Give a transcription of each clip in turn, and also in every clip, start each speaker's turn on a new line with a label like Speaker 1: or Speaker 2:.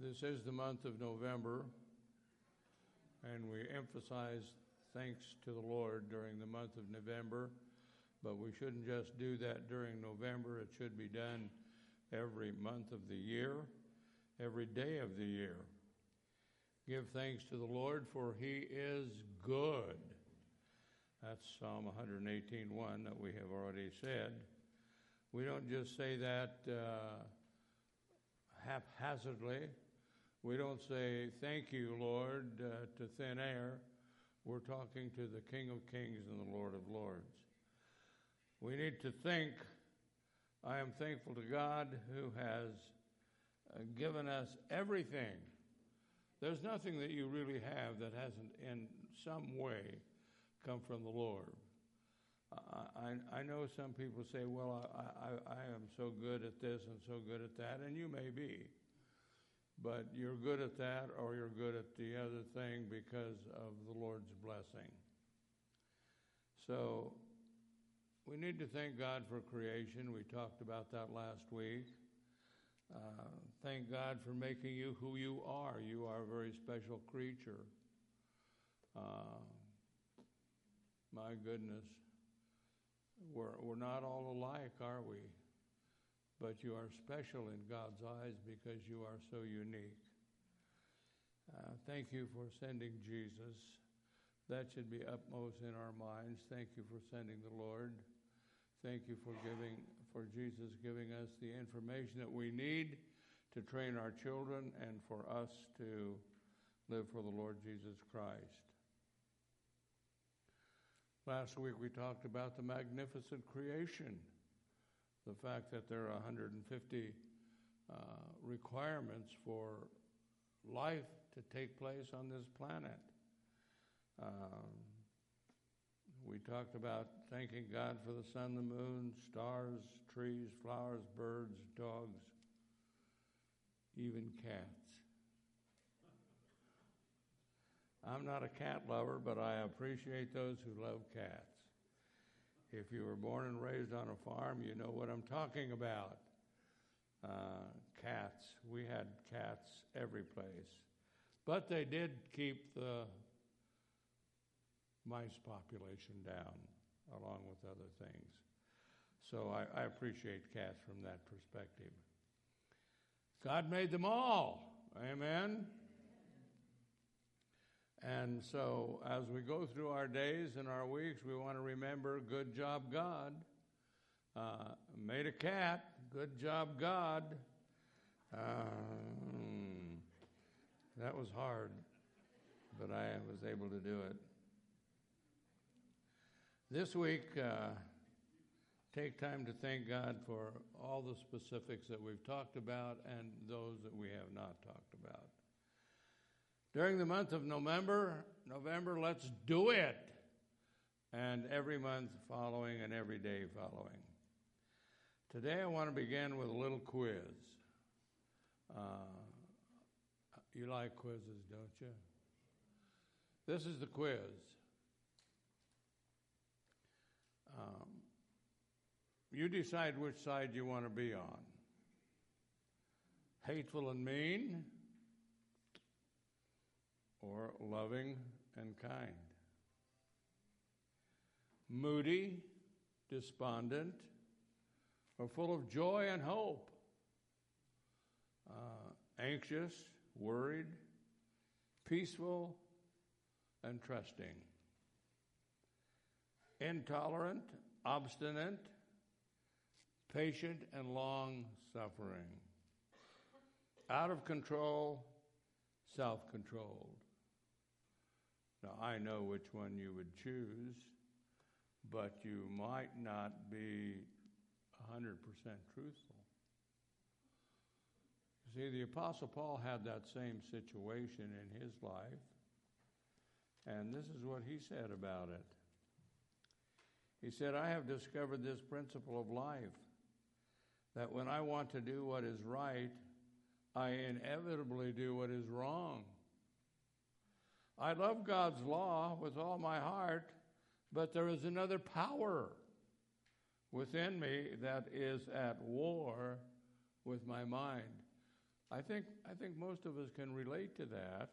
Speaker 1: This is the month of November, and we emphasize thanks to the Lord during the month of November, but we shouldn't just do that during November. It should be done every month of the year, every day of the year. Give thanks to the Lord, for He is good. That's Psalm 118:1 that we have already said. We don't just say that haphazardly. We don't say, thank you, Lord, to thin air. We're talking to the King of Kings and the Lord of Lords. We need to think, I am thankful to God who has given us everything. There's nothing that you really have that hasn't in some way come from the Lord. I know some people say, well, I am so good at this and so good at that, and you may be. But you're good at that or you're good at the other thing because of the Lord's blessing. So we need to thank God for creation. We talked about that last week. Thank God for making you who you are. You are a very special creature. My goodness. We're not all alike, are we? But you are special in God's eyes because you are so unique. Thank you for sending Jesus. That should be upmost in our minds. Thank you for sending the Lord. Thank you for Jesus giving us the information that we need to train our children and for us to live for the Lord Jesus Christ. Last week we talked about the magnificent creation, the fact that there are 150 requirements for life to take place on this planet. We talked about thanking God for the sun, the moon, stars, trees, flowers, birds, dogs, even cats. I'm not a cat lover, but I appreciate those who love cats. If you were born and raised on a farm, you know what I'm talking about. Cats. We had cats every place. But they did keep the mice population down, along with other things. So I appreciate cats from that perspective. God made them all. Amen? And so as we go through our days and our weeks, we want to remember, good job, God. Made a cat. Good job, God. That was hard, but I was able to do it. This week, take time to thank God for all the specifics that we've talked about and those that we have not talked about. During the month of November, let's do it. And every month following and every day following. Today I want to begin with a little quiz. You like quizzes, don't you? This is the quiz. You decide which side you want to be on. Hateful and mean, or loving and kind. Moody, despondent, or full of joy and hope. Anxious, worried, peaceful, and trusting. Intolerant, obstinate, patient, and long-suffering. Out of control, self-controlled. Now, I know which one you would choose, but you might not be 100% truthful. You see, the Apostle Paul had that same situation in his life, and this is what he said about it. He said, I have discovered this principle of life, that when I want to do what is right, I inevitably do what is wrong. I love God's law with all my heart, but there is another power within me that is at war with my mind. I think most of us can relate to that.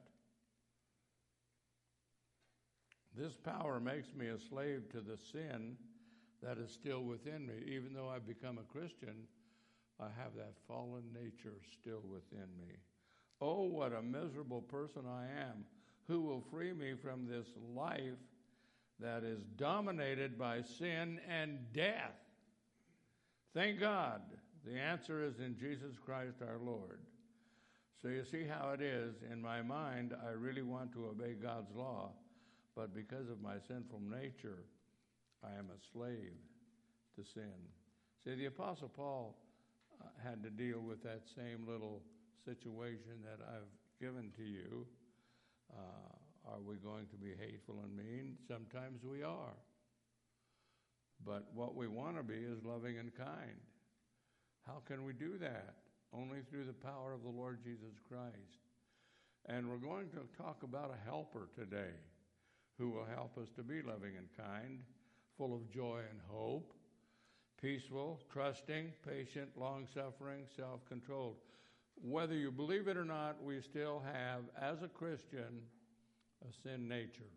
Speaker 1: This power makes me a slave to the sin that is still within me. Even though I've become a Christian, I have that fallen nature still within me. Oh, what a miserable person I am. Who will free me from this life that is dominated by sin and death? Thank God. The answer is in Jesus Christ our Lord. So you see how it is. In my mind, I really want to obey God's law, but because of my sinful nature, I am a slave to sin. See, the Apostle Paul had to deal with that same little situation that I've given to you. Are we going to be hateful and mean? Sometimes we are. But what we want to be is loving and kind. How can we do that? Only through the power of the Lord Jesus Christ. And we're going to talk about a helper today who will help us to be loving and kind, full of joy and hope, peaceful, trusting, patient, long-suffering, self-controlled. Whether you believe it or not, we still have, as a Christian, a sin nature.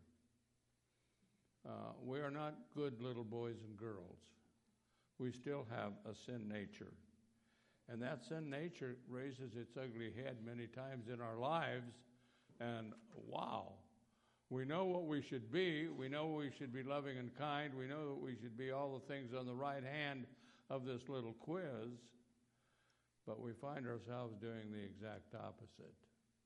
Speaker 1: We are not good little boys and girls. We still have a sin nature. And that sin nature raises its ugly head many times in our lives. And wow, we know what we should be. We know we should be loving and kind. We know that we should be all the things on the right hand of this little quiz. But we find ourselves doing the exact opposite.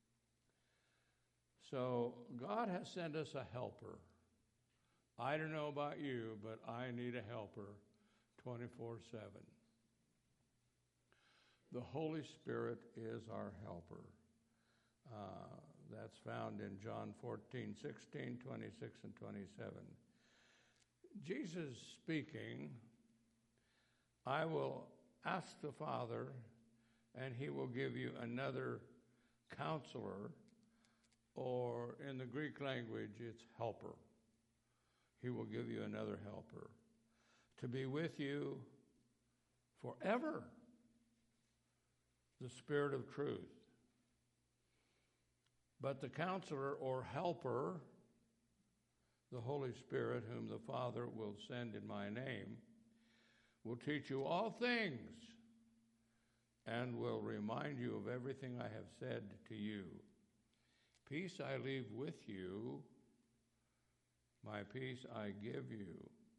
Speaker 1: So God has sent us a helper. I don't know about you, but I need a helper 24/7. The Holy Spirit is our helper. That's found in John 14:16, 26, and 27. Jesus speaking, I will ask the Father, and he will give you another counselor, or in the Greek language, it's helper. He will give you another helper to be with you forever. The Spirit of truth. But the counselor or helper, the Holy Spirit, whom the Father will send in my name, will teach you all things and will remind you of everything I have said to you. Peace I leave with you, my peace I give you.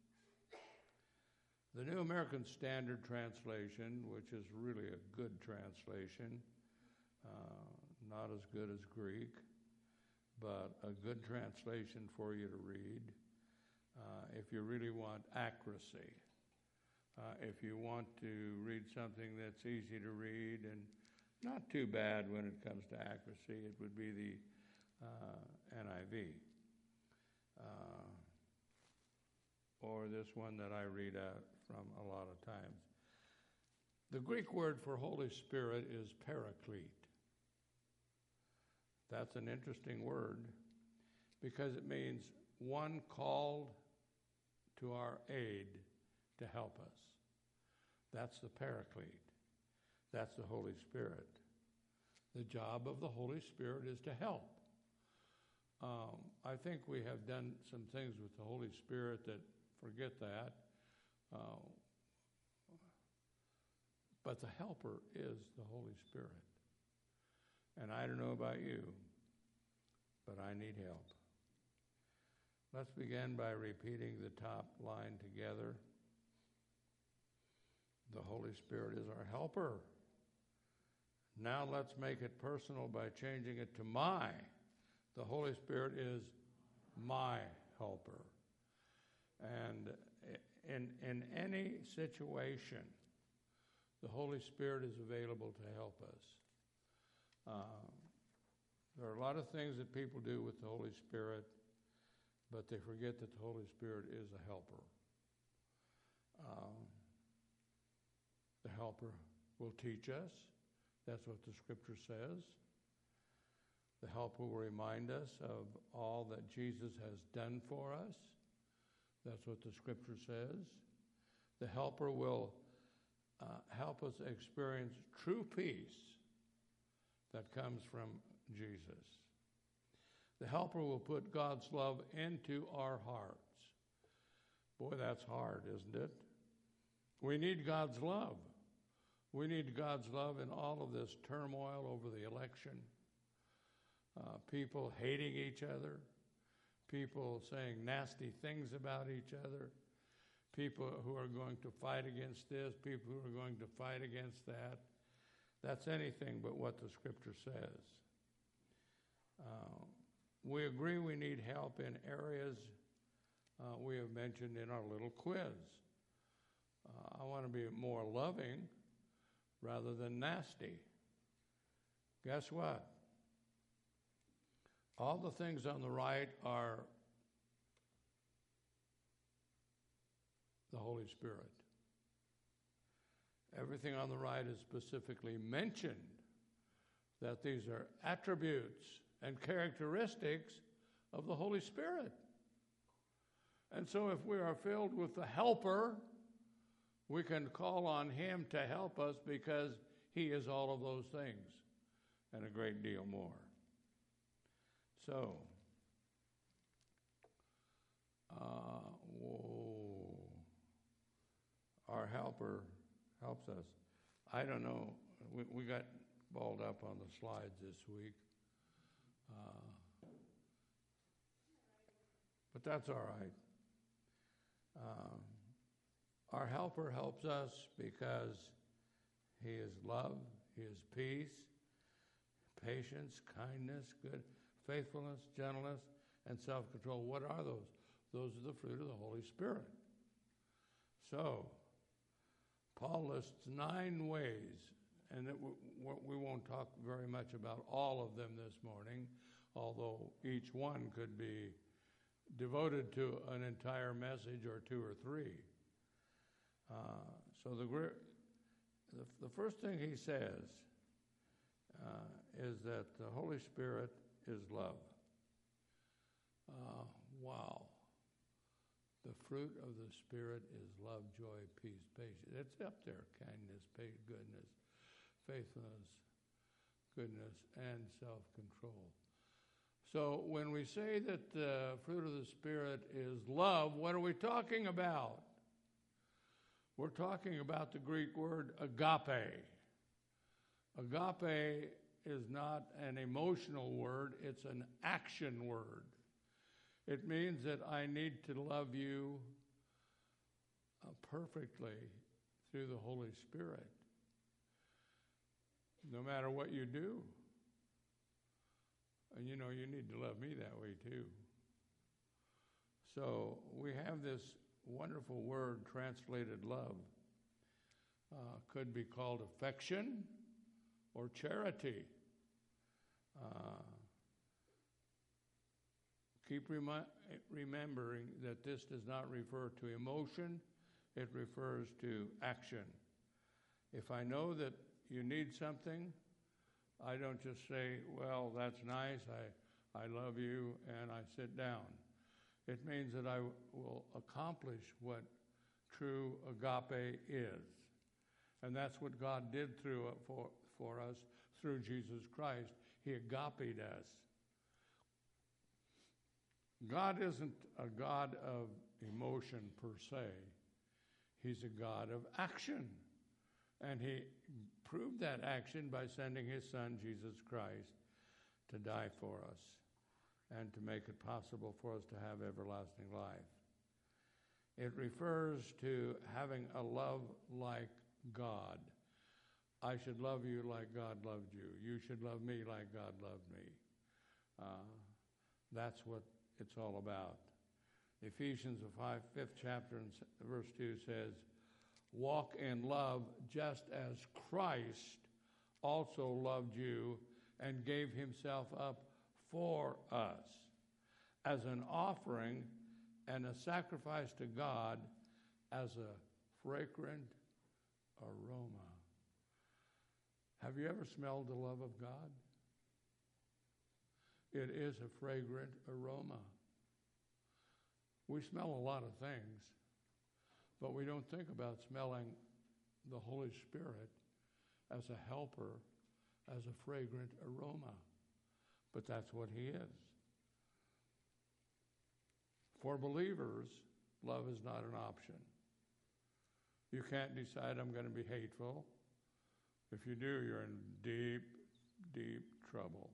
Speaker 1: The New American Standard Translation, which is really a good translation, not as good as Greek, but a good translation for you to read if you really want accuracy. If you want to read something that's easy to read and not too bad when it comes to accuracy, it would be the NIV. Or this one that I read out from a lot of times. The Greek word for Holy Spirit is paraclete. That's an interesting word because it means one called to our aid to help us. That's the paraclete. That's the Holy Spirit. The job of the Holy Spirit is to help. I think we have done some things with the Holy Spirit that forget that. But the helper is the Holy Spirit. And I don't know about you, but I need help. Let's begin by repeating the top line together. The Holy Spirit is our helper. Now let's make it personal by changing it to my. The Holy Spirit is my helper. And in any situation, the Holy Spirit is available to help us. There are a lot of things that people do with the Holy Spirit, but they forget that the Holy Spirit is a helper. The helper will teach us. That's what the Scripture says. The helper will remind us of all that Jesus has done for us. That's what the Scripture says. The helper will help us experience true peace that comes from Jesus. The helper will put God's love into our hearts. Boy, that's hard, isn't it? We need God's love. We need God's love in all of this turmoil over the election. People hating each other. People saying nasty things about each other. People who are going to fight against this. People who are going to fight against that. That's anything but what the Scripture says. We agree we need help in areas we have mentioned in our little quiz. I want to be more loving rather than nasty. Guess what? All the things on the right are the Holy Spirit. Everything on the right is specifically mentioned that these are attributes and characteristics of the Holy Spirit. And so if we are filled with the helper, we can call on him to help us because he is all of those things and a great deal more. So, our helper helps us. I don't know. We got balled up on the slides this week. But that's all right. Our helper helps us because he is love, he is peace, patience, kindness, good, faithfulness, gentleness, and self-control. What are those? Those are the fruit of the Holy Spirit. So, Paul lists 9 ways, and we won't talk very much about all of them this morning, although each one could be devoted to an entire message or 2 or 3. So the first thing he says is that the Holy Spirit is love. Wow. The fruit of the Spirit is love, joy, peace, patience. It's up there. Kindness, goodness, faithfulness, goodness, and self-control. So when we say that the fruit of the Spirit is love, what are we talking about? We're talking about the Greek word agape. Agape is not an emotional word, it's an action word. It means that I need to love you perfectly through the Holy Spirit, no matter what you do. And you know, you need to love me that way too. So we have this wonderful word translated love. Could be called affection or charity. Keep remembering that this does not refer to emotion, it refers to action. If I know that you need something, I don't just say, well, that's nice, I love you, and I sit down. It means that I will accomplish what true agape is. And that's what God did for us through Jesus Christ. He agape'd us. God isn't a God of emotion per se. He's a God of action. And he proved that action by sending his son, Jesus Christ, to die for us and to make it possible for us to have everlasting life. It refers to having a love like God. I should love you like God loved you. You should love me like God loved me. That's what it's all about. Ephesians, the 5th chapter, and verse 2 says, walk in love just as Christ also loved you and gave himself up for us as an offering and a sacrifice to God as a fragrant aroma. Have you ever smelled the love of God? It is a fragrant aroma. We smell a lot of things, but we don't think about smelling the Holy Spirit as a helper as a fragrant aroma. But that's what he is. For believers, love is not an option. You can't decide I'm going to be hateful. If you do, you're in deep, deep trouble.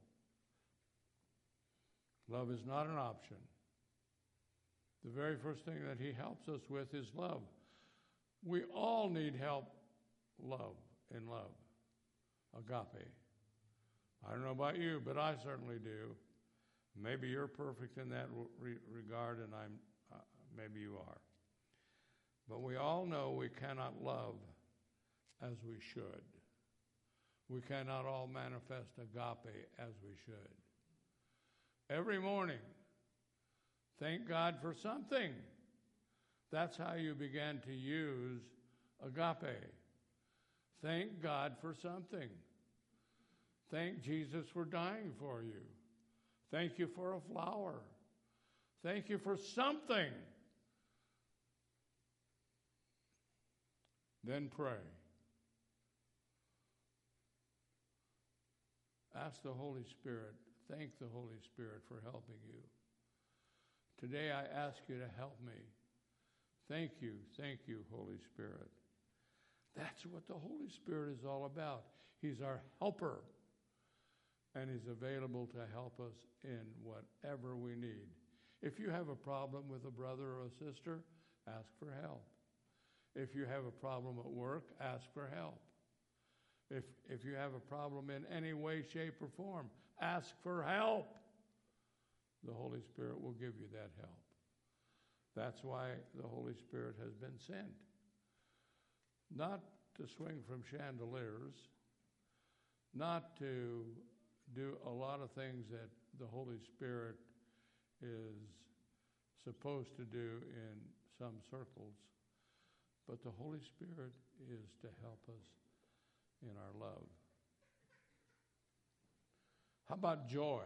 Speaker 1: Love is not an option. The very first thing that he helps us with is love. We all need help in love. Agape. I don't know about you, but I certainly do. Maybe you're perfect in that regard, and maybe you are. But we all know we cannot love as we should. We cannot all manifest agape as we should. Every morning, thank God for something. That's how you began to use agape. Thank God for something. Thank Jesus for dying for you. Thank you for a flower. Thank you for something. Then pray. Ask the Holy Spirit. Thank the Holy Spirit for helping you. Today I ask you to help me. Thank you, Holy Spirit. That's what the Holy Spirit is all about. He's our helper. And he's available to help us in whatever we need. If you have a problem with a brother or a sister, ask for help. If you have a problem at work, ask for help. If you have a problem in any way, shape, or form, ask for help. The Holy Spirit will give you that help. That's why the Holy Spirit has been sent. Not to swing from chandeliers, not to do a lot of things that the Holy Spirit is supposed to do in some circles, but the Holy Spirit is to help us in our love. How about joy?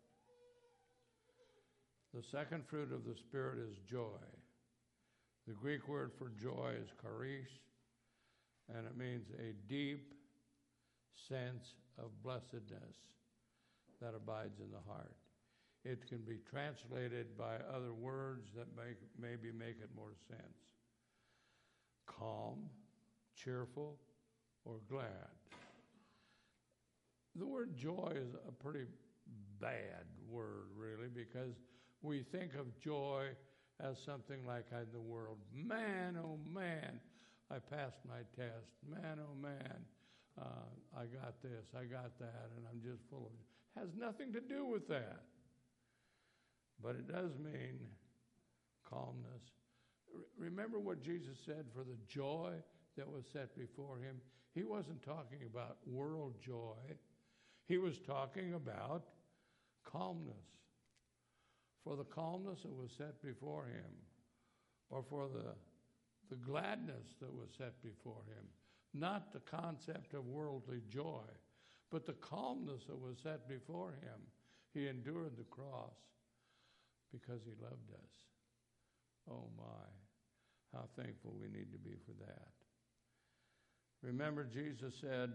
Speaker 1: The second fruit of the Spirit is joy. The Greek word for joy is charis, and it means a deep sense of blessedness that abides in the heart. It can be translated by other words that maybe make it more sense. Calm, cheerful, or glad. The word joy is a pretty bad word, really, because we think of joy as something like in the world. Man, oh man, I passed my test. Man, oh man, I got this, I got that, and I'm just full of it. Has nothing to do with that. But it does mean calmness. Remember what Jesus said for the joy that was set before him? He wasn't talking about world joy. He was talking about calmness. For the calmness that was set before him, or for the gladness that was set before him. Not the concept of worldly joy, but the calmness that was set before him. He endured the cross because he loved us. Oh my, how thankful we need to be for that. Remember, Jesus said,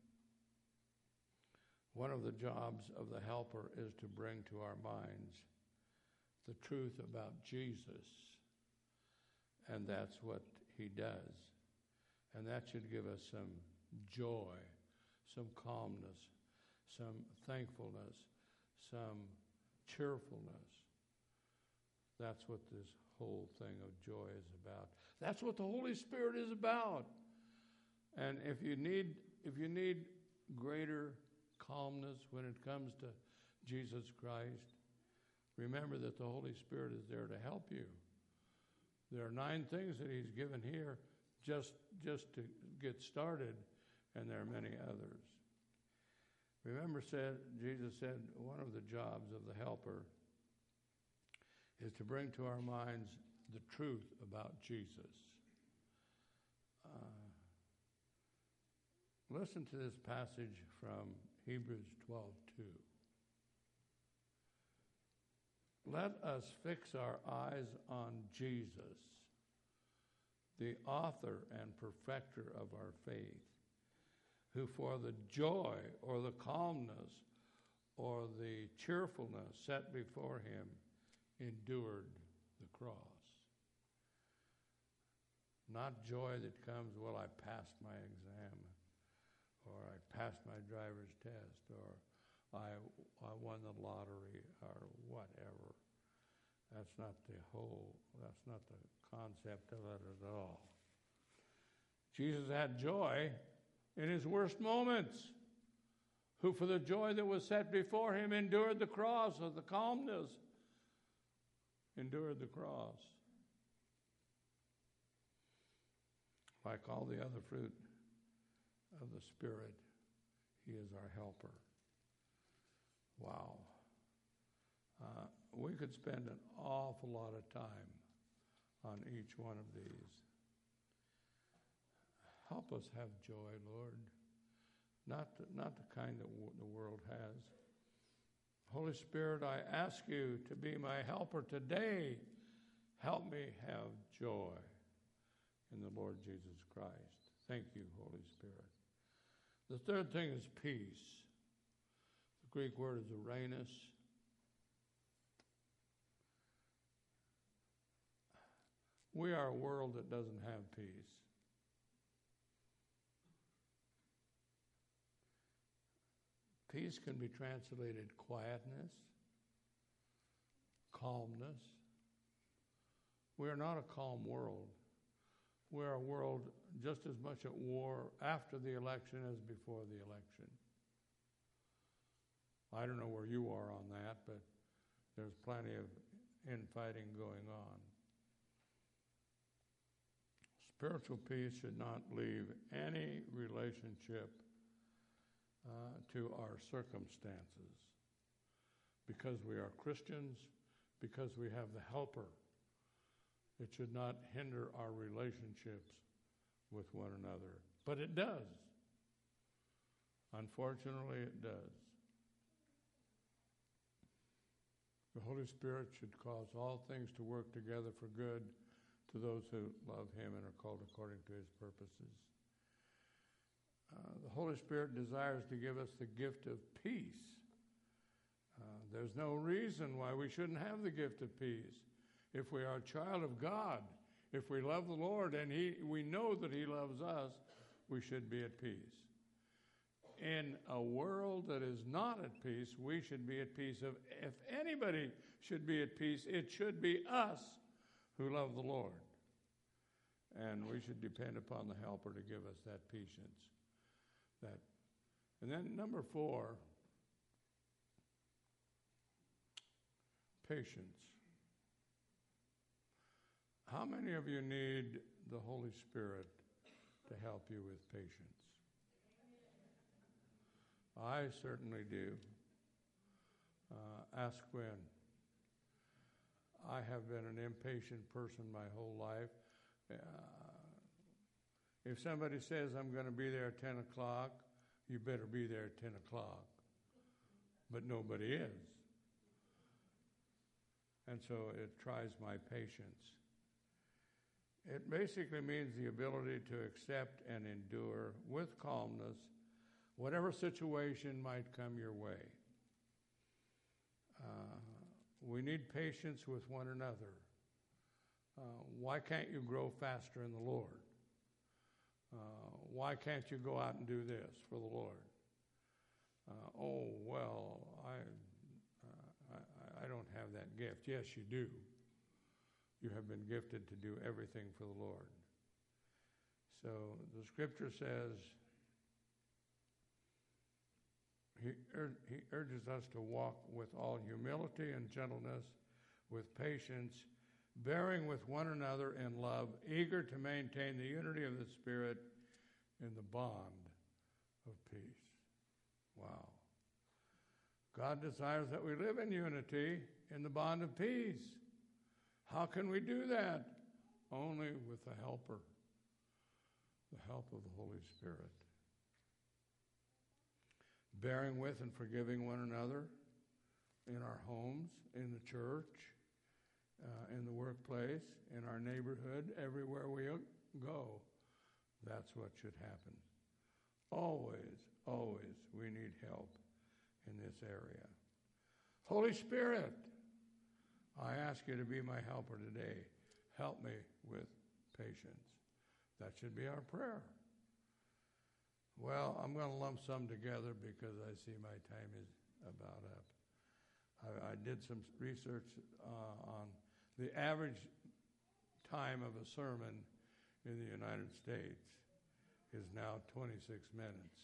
Speaker 1: one of the jobs of the helper is to bring to our minds the truth about Jesus. And that's what he does. And that should give us some joy, some calmness, some thankfulness, some cheerfulness. That's what this whole thing of joy is about. That's what the Holy Spirit is about. And if you need greater calmness when it comes to Jesus Christ, remember that the Holy Spirit is there to help you. There are 9 things that he's given here just to get started, and there are many others. Remember, Jesus said one of the jobs of the helper is to bring to our minds the truth about Jesus. Listen to this passage from Hebrews 12:2. Let us fix our eyes on Jesus, the author and perfecter of our faith, who for the joy or the calmness or the cheerfulness set before him endured the cross. Not joy that comes, well, I passed my exam, or I passed my driver's test, or I won the lottery, or whatever. That's not the concept of it at all. Jesus had joy in his worst moments, who for the joy that was set before him endured the cross, or the calmness, endured the cross. Like all the other fruit of the Spirit, he is our helper. Wow. We could spend an awful lot of time on each one of these. Help us have joy, Lord. Not the kind that the world has. Holy Spirit, I ask you to be my helper today. Help me have joy in the Lord Jesus Christ. Thank you, Holy Spirit. The third thing is peace. The Greek word is eirene. We are a world that doesn't have peace. Peace can be translated quietness, calmness. We are not a calm world. We're a world just as much at war after the election as before the election. I don't know where you are on that, but there's plenty of infighting going on. Spiritual peace should not leave any relationship to our circumstances. Because we are Christians, because we have the helper, it should not hinder our relationships with one another. But it does. Unfortunately, it does. The Holy Spirit should cause all things to work together for good to those who love him and are called according to his purposes. The Holy Spirit desires to give us the gift of peace. There's no reason why we shouldn't have the gift of peace. If we are a child of God, if we love the Lord and we know that he loves us, we should be at peace. In a world that is not at peace, we should be at peace. If anybody should be at peace, it should be us who love the Lord. And we should depend upon the helper to give us that patience. And then number 4, patience. How many of you need the Holy Spirit to help you with patience? I certainly do. Ask Gwen. I have been an impatient person my whole life. If somebody says I'm going to be there at 10 o'clock, you better be there at 10 o'clock. But nobody is. And so it tries my patience. It basically means the ability to accept and endure with calmness whatever situation might come your way. We need patience with one another. Why can't you grow faster in the Lord? Why can't you go out and do this for the Lord? I don't have that gift. Yes, you do. You have been gifted to do everything for the Lord. So the scripture says, he urges us to walk with all humility and gentleness, with patience, bearing with one another in love, eager to maintain the unity of the Spirit in the bond of peace. Wow. God desires that we live in unity in the bond of peace. How can we do that? Only with the helper, the help of the Holy Spirit. Bearing with and forgiving one another in our homes, in the church, in the workplace, in our neighborhood, everywhere we go. That's what should happen. Always, always, we need help in this area. Holy Spirit, I ask you to be my helper today. Help me with patience. That should be our prayer. Well, I'm going to lump some together because I see my time is about up. I did some research on the average time of a sermon in the United States is now 26 minutes.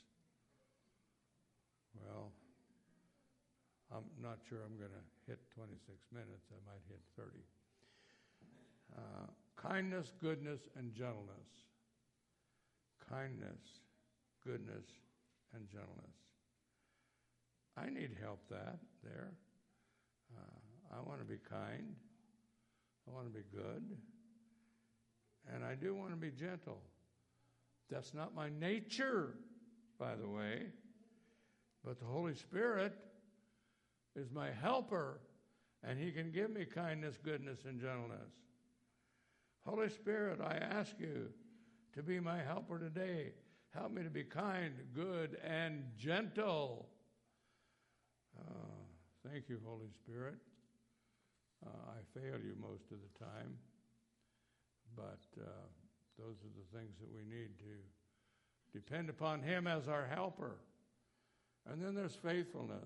Speaker 1: Well, I'm not sure I'm going to hit 26 minutes. I might hit 30. Kindness, goodness, and gentleness. Kindness, goodness, and gentleness. I need help there. I want to be kind. I want to be good. And I do want to be gentle. That's not my nature, by the way. But the Holy Spirit is my helper, and He can give me kindness, goodness, and gentleness. Holy Spirit, I ask you to be my helper today. Help me to be kind, good, and gentle. Thank you, Holy Spirit. I fail you most of the time, but those are the things that we need to depend upon Him as our helper. And then there's faithfulness.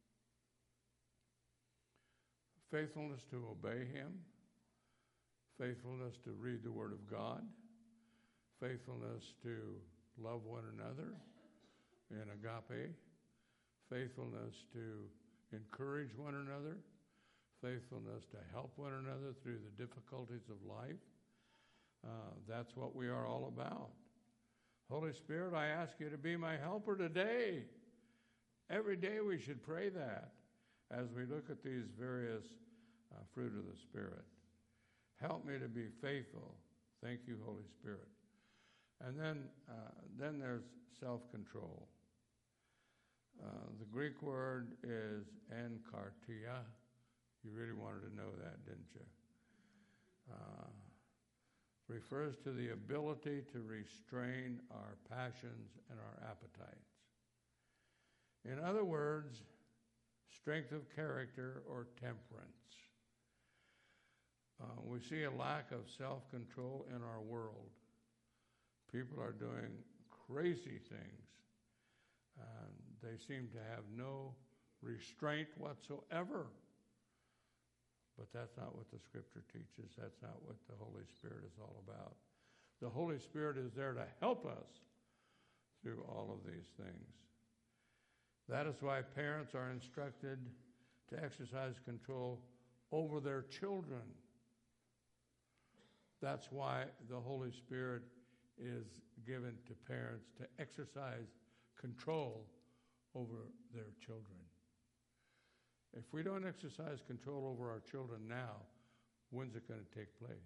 Speaker 1: Faithfulness to obey Him. Faithfulness to read the Word of God. Faithfulness to love one another in agape. Faithfulness to encourage one another. Faithfulness to help one another through the difficulties of life. That's what we are all about. Holy Spirit, I ask you to be my helper today. Every day we should pray that as we look at these various fruit of the Spirit. Help me to be faithful. Thank you, Holy Spirit. And then there's self-control. The Greek word is enkartia. You really wanted to know that, didn't you? Refers to the ability to restrain our passions and our appetites. In other words, strength of character or temperance. We see a lack of self-control in our world. People are doing crazy things, and they seem to have no restraint whatsoever. But that's not what the Scripture teaches. That's not what the Holy Spirit is all about. The Holy Spirit is there to help us through all of these things. That is why parents are instructed to exercise control over their children. That's why the Holy Spirit is given to parents to exercise control over their children. If we don't exercise control over our children now, when's it going to take place?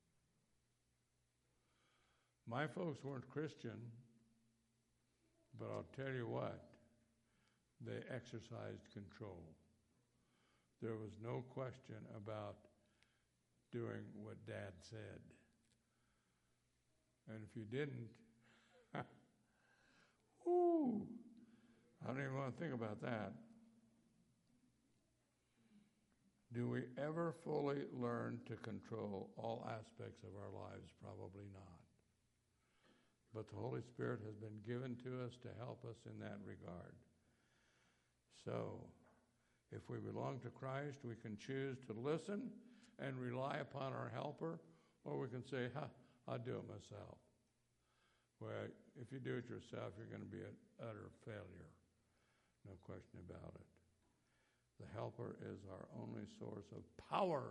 Speaker 1: My folks weren't Christian, but I'll tell you what, they exercised control. There was no question about doing what Dad said. And if you didn't, ooh, I don't even want to think about that. Do we ever fully learn to control all aspects of our lives? Probably not. But the Holy Spirit has been given to us to help us in that regard. So, if we belong to Christ, we can choose to listen and rely upon our helper, or we can say, I'll do it myself. Well, if you do it yourself, you're going to be an utter failure. No question about it. The helper is our only source of power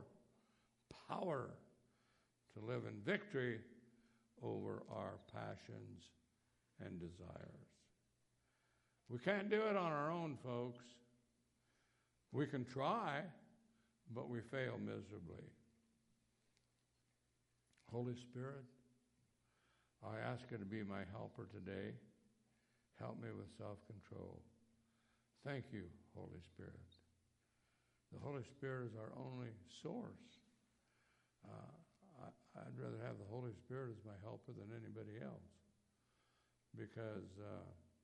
Speaker 1: to live in victory over our passions and desires. We can't do it on our own, folks. We can try, but we fail miserably. Holy Spirit, I ask you to be my helper today. Help me with self-control. Thank you, Holy Spirit. The Holy Spirit is our only source. I'd rather have the Holy Spirit as my helper than anybody else, because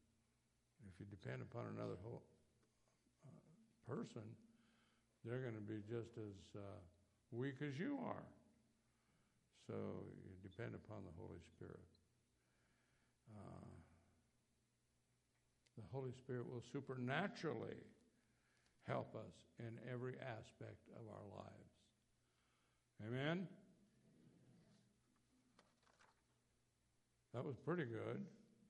Speaker 1: If you depend upon another person, they're going to be just as weak as you are. So you depend upon the Holy Spirit. The Holy Spirit will supernaturally help us in every aspect of our lives. Amen? That was pretty good.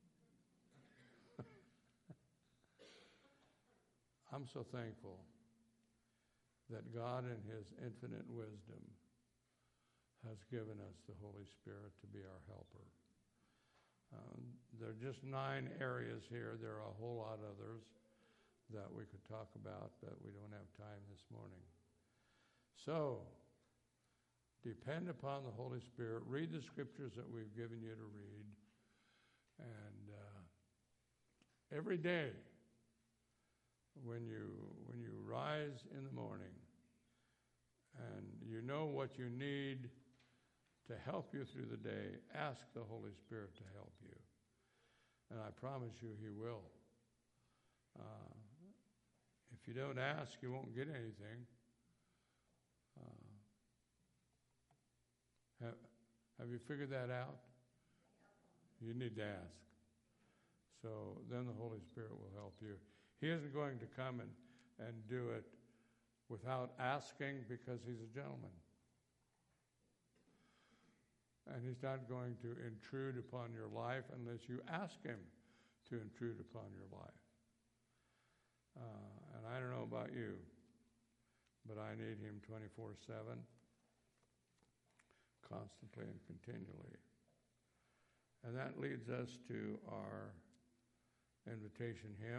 Speaker 1: I'm so thankful that God in His infinite wisdom has given us the Holy Spirit to be our helper. There are just 9 areas here. There are a whole lot others that we could talk about, but we don't have time this morning. So, depend upon the Holy Spirit. Read the scriptures that we've given you to read. And every day, when you rise in the morning and you know what you need to help you through the day, ask the Holy Spirit to help you. And I promise you He will. If you don't ask, you won't get anything. Have you figured that out? You need to ask. So then the Holy Spirit will help you. He isn't going to come and do it without asking, because He's a gentleman. And He's not going to intrude upon your life unless you ask Him to intrude upon your life. And I don't know about you, but I need Him 24/7, constantly and continually. And that leads us to our invitation hymn.